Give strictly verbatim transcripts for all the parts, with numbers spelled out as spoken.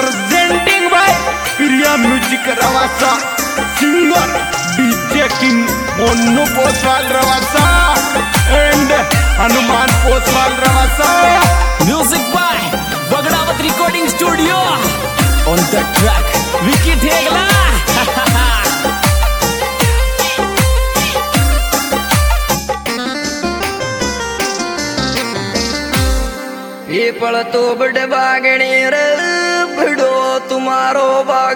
Presenting by Priya music Rawasa, singer DJ king Monnu Poswal Rawasa and Hanuman Poswal Rawasa. Music by Bagdawat recording studio. On the track Vicky Thegla. ये पल तो बड़े बागणी रे बड़ो तुम्हारो बाग,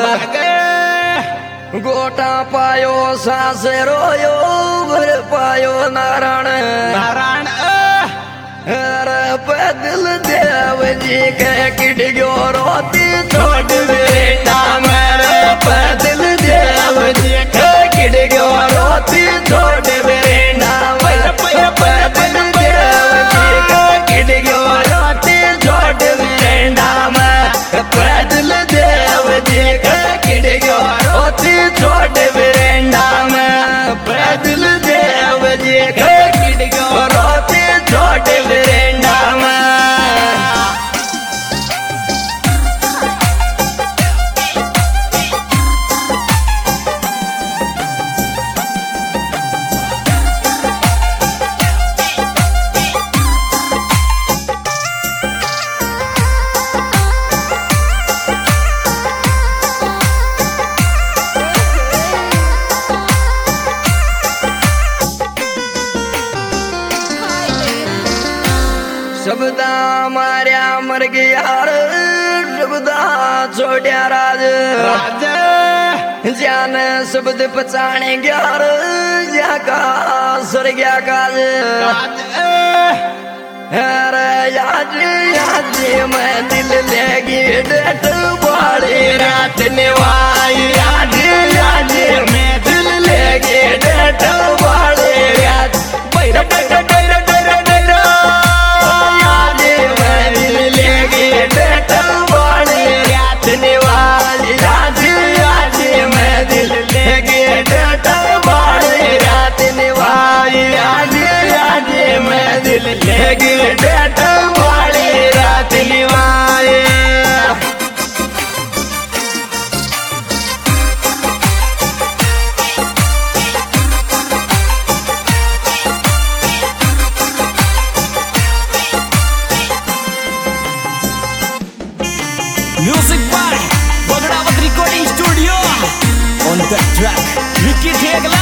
गोटा पायो सास रोयो भर पायो नारायण नारायण। अरे पैदल देव जी के किट गयो रोती छोड़ बेटा मेरे, पैदल देव जी के किट गयो रोती छोड़ बेटा मेरे, पैदल देव जी के किट गयो रोती छोड़ बेटा मेरे, पैदल देव जी के किट गयो रोती छोड़ बेटा मेरे, पैदल देव जी के किट गयो रोती छोड़ बेटा मेरे। शब्दा मार्या मर गया शब्दा छोड़िया राज जान शब्द पचाने ग्यार या का सर गया काज। अरे याद याद मैं दिल लेगी डेट बाड़ी रात निवाई, याद याद मैं दिल लेगी डेट बाड़ी रात बैर बैर बैर बैर बैर, याद मैं दिल लेगी डेट बाड़ी रात निवाई, याद याद मैं दिल लेगी डेट बाड़ी रात निवाई, याद याद मैं दिल लेगी डेट बाड़ी रात निवाई। Music by Bagdawat recording studio. On the track Vicky Thegla.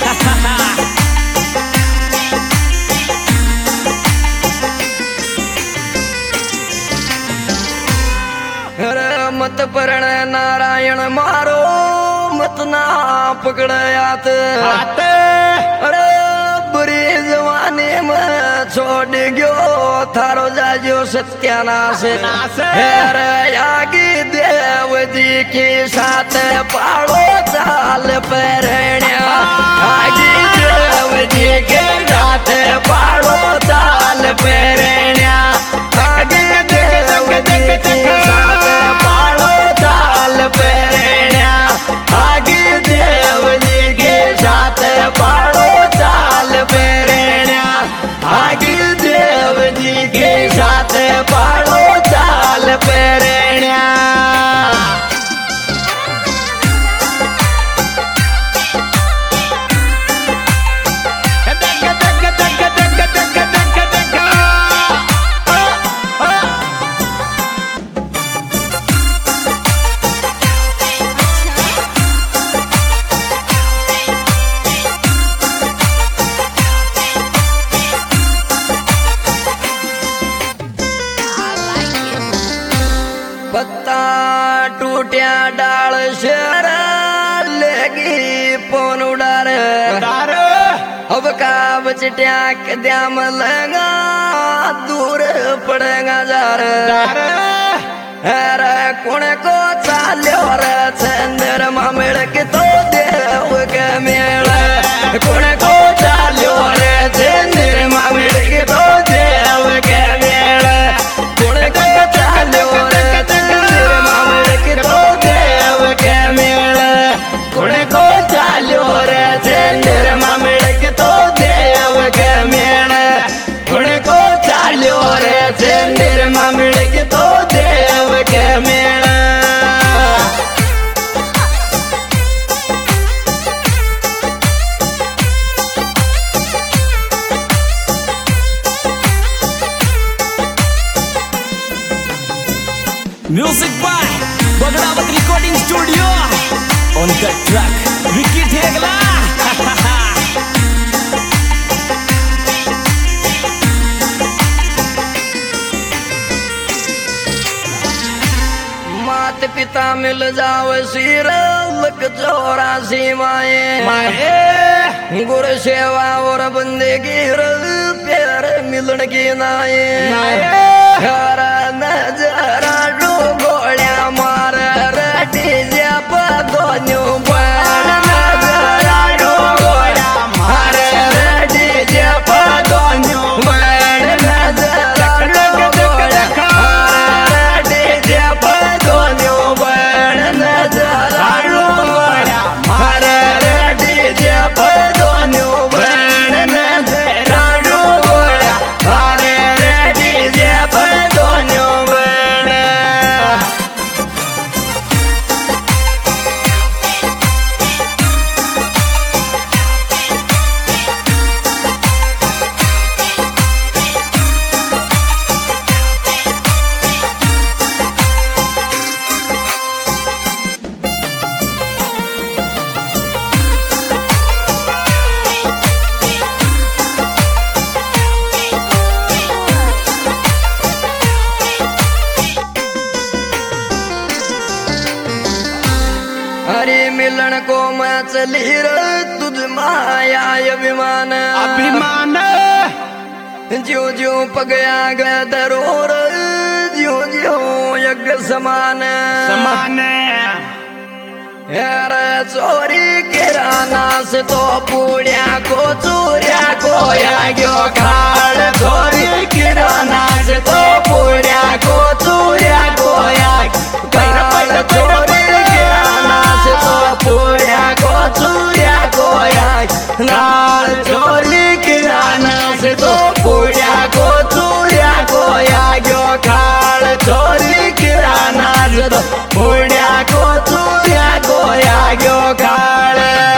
अरे मत परण नारायण मारो मत ना पकड़यात, अरे बुरी जवानी में छोड़ गयो थारो जाजो सत्यानाश। अरे यागी देव जी के साथ पाड़ो चाल पैरण्या, आगी देव जी के साथ पाड़ो चाल पैरण्या, आगी देव जी के साथ पाड़ो चाल पैरण्या, आगी देव जी के साथ पाड़ो चाल पैरण्या, आगी देव जी के साथ पाड़ो चाल पैरण्या। पत्ता टूटिया डाल शर लेगी पौन उड़ार, अब का बचटिया के द्याम लगा दूर पड़ेगा जार। अरे कुण को चाल्यो रे चंद्र मामिड़ के तो देव के मेल, कुण को चाल्यो रे चंद्र मामिड़ के तो देव के मेल, कुण को चाल्यो रे चंद्र मामिड़ के तो देव के मेल, कुण को चाल्यो रे चंद्र मामिड़ के तो देव के मेल, कुण को चाल्यो रे चंद्र मामिड़ के तो देव के मेल। Music by Bagdavat Recording Studio. On the track, Vicky Thegla. मात पिता मिल जाओ सिर लक चौरासी माए गुर सेवा और बंदेगी प्यार मिलन की नाए हरा नजरा डो गोलियां मार रटी जप दोन्यू बड़ नजरा डो गोलियां मार रटी जप दोन्यू बड़ नजरा डो गोलियां मार रटी जप दोन्यू बड़ नजरा डो गोलियां मार रटी जप दोन्यू बड़ नजरा डो गोलियां मार रटी जप दोन्यू बड़ हरी मिलन को मैं चली र तुझ माया अभिमान अभिमान ज्यो ज्यो पगया गया दरोर ज्यो ज्यो यज्ञ समान समान यार चोरी किराना से तो पूड़िया को चूरिया को या गयो खाड़ चोरी किराना से तो पूड़िया को चूरिया को या खाड़ चोरी किराना से तो पूड़िया को चूरिया को या खाड़ चोरी किराना से तो पूड़िया को चूरिया को या गयो खाड़ चोरी किराना से तो पूड़िया को चूरिया को या गयो खाड़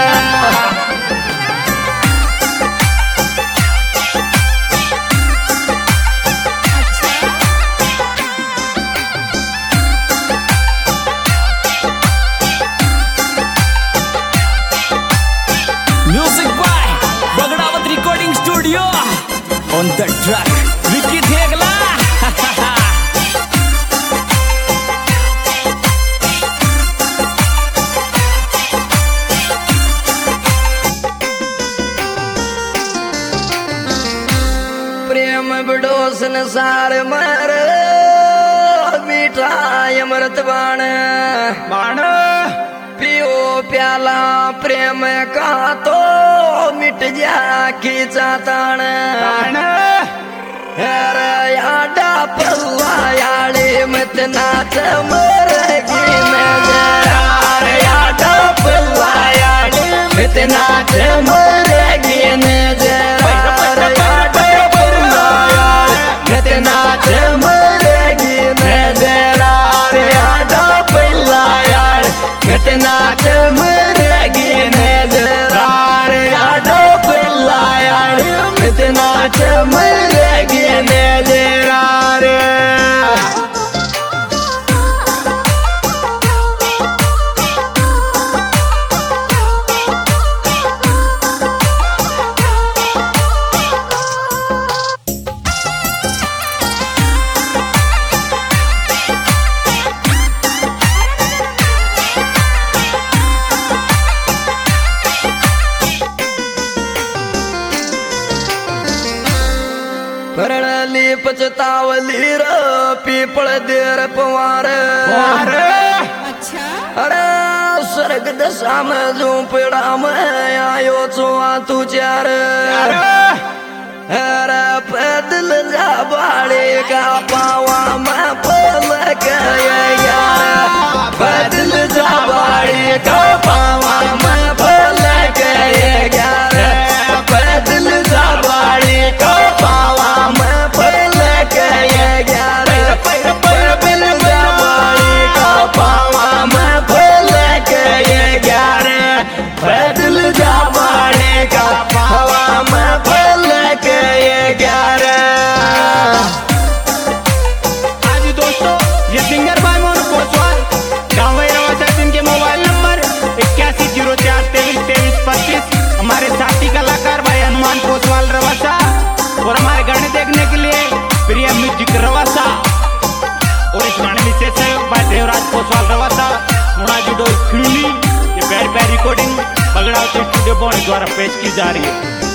Music by Bagdavat Recording Studio. On the track, Vicky Thegla. प्रेम बड़ो संसार मर मीठा अमृत बाण बाण पियो प्याला प्रेम का तो मिट जा खींचा ताण बाण याडा पल्ला याड़े मत नाच मर की नजर याडा पल्ला याड़े मत नाच मर की नजर याडा पल्ला याड़े मत नाच मर की नजर याडा पल्ला याड़े मत नाच मर की नजर याडा पल्ला याड़े मत नाच मर की नजर परळली पचतावली र पीपळ देर पवार अरे स्वर्ग दशा में झोपड़ा में आयो छो तू चार अरे पैदल जा बाड़े का पावा में पल यार पैदल जा बाड़े का पावा में पल यार पैदल जा बाड़े का पावा में पल यार पैदल जा बाड़े का पावा में पल यार पैदल जा बाड़े का पावा में पल यार आज दोस्तों और हमारे गाने देखने के लिए प्रिय म्यूजिक रवासा और इस गाने में से देवराज कोसवाल रवासा मुनाजी डोर खिड़ली ये प्यारी प्यारी रिकॉर्डिंग बगड़ावती स्टूडियो बॉन्ड द्वारा पेश की जा रही है।